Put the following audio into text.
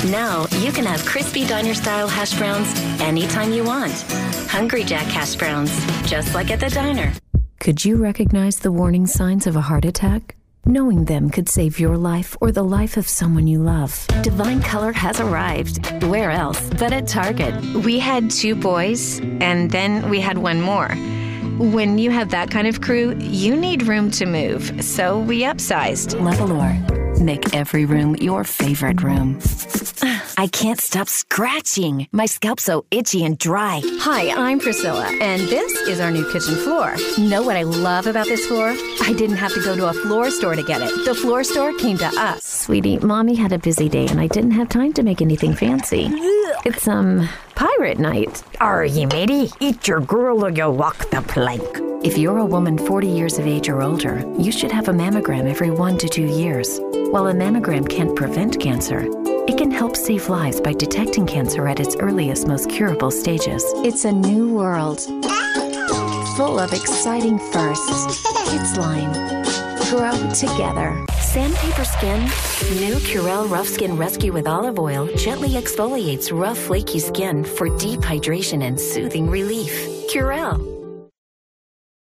Now you can have crispy diner-style hash browns anytime you want. Hungry Jack hash browns, just like at the diner. Could you recognize the warning signs of a heart attack? Knowing them could save your life or the life of someone you love. Divine Color has arrived. Where else but at Target? We had 2 boys, and then we had 1 more. When you have that kind of crew, you need room to move, so we upsized. Levolor. Make every room your favorite room. I can't stop scratching. My scalp's so itchy and dry. Hi, I'm Priscilla, and this is our new kitchen floor. Know what I love about this floor? I didn't have to go to a floor store to get it. The floor store came to us. Sweetie, Mommy had a busy day and I didn't have time to make anything fancy. It's, pirate night. Argy, matey, eat your gruel or you'll walk the plank. If you're a woman 40 years of age or older, you should have a mammogram every 1 to 2 years. While a mammogram can't prevent cancer, it can help save lives by detecting cancer at its earliest, most curable stages. It's a new world, full of exciting firsts. Kidsline. Grow together. Sandpaper Skin. New Curel Rough Skin Rescue with Olive Oil gently exfoliates rough, flaky skin for deep hydration and soothing relief. Curel.